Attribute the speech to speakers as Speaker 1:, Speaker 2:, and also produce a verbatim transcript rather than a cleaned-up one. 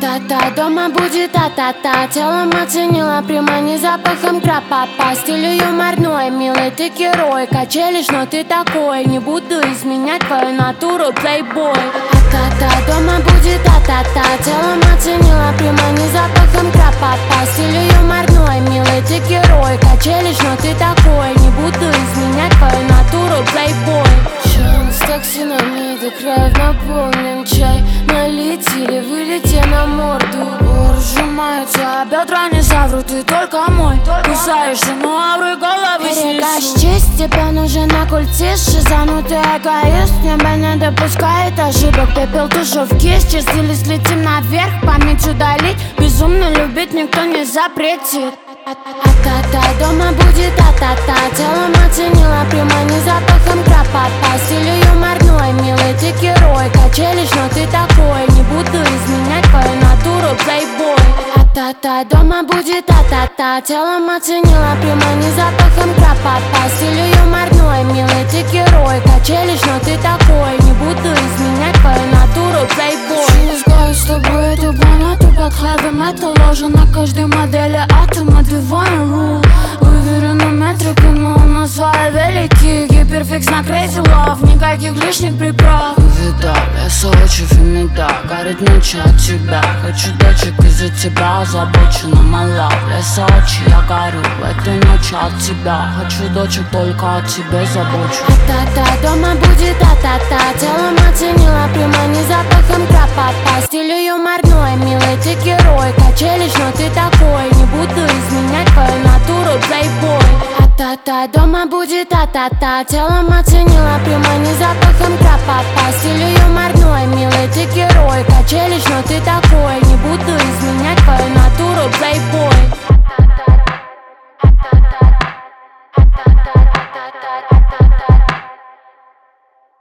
Speaker 1: та-та, дома будет та-та-та. Телом оценила прямо не запахом крапа. По стилю юморной, милый ты герой. Качелишь, но ты такой. Не буду изменять твою натуру, плейбой. Та-та, дома будет та-та-та. Телом оценила прямо не запахом крапа. По стилю юморной, милый ты герой. Качелишь, но ты такой. Не буду изменять твою натуру, плейбой. Чем с токсинами до краев наполнен чай? Налить или вылить я на морду? Ор сжимается, а бедра не соврут. Ты только мой, кусаешься, но ауры головы снесу. Честь, тебе нужен оккультист. Шизанутый эгоист, небо не допускает ошибок. Пепел тушу в кисть, чистились, летим наверх. Память удалить, безумно любить никто не запретит. А-та-та, дома будет та-та-та. Телом оценила прямо не запахом крапа. По стилю юморной, милый ты герой. Качелишь, но ты такой. Не буду изменять твою натуру, плейбой. А-та-та, дома будет та-та-та. Телом оценила прямо не запахом крапа. По стилю юморной, милый ты герой. Качелишь, но ты такой. Не буду изменять твою натуру, плейбой. Через с тобой эту планету, как heavy metal. Ложен на каждой модели атома. Divine rule. Выверены метрики, но у нас свои великие. Гиперфикс на crazy love. Никаких лишних приправ.
Speaker 2: Видал, я Сочи, Фемида. Горит ночи от тебя. Хочу дочек из-за тебя. Озабочена мала. Я Сочи, я горю в этой ночи от тебя. Хочу дочек, только от тебя забочу.
Speaker 1: А-та-та, дома будет та-та-та. Телом оценила прямо не запахом крапа. По стилю юморной, милый ты герой. Качелишь, но ты такой. Не буду изменять твою натуру, плейбой. А-та-та, дома будет та-та-та. Телом оценила прямо не запахом крапа. По стилю юморной, милый ты герой.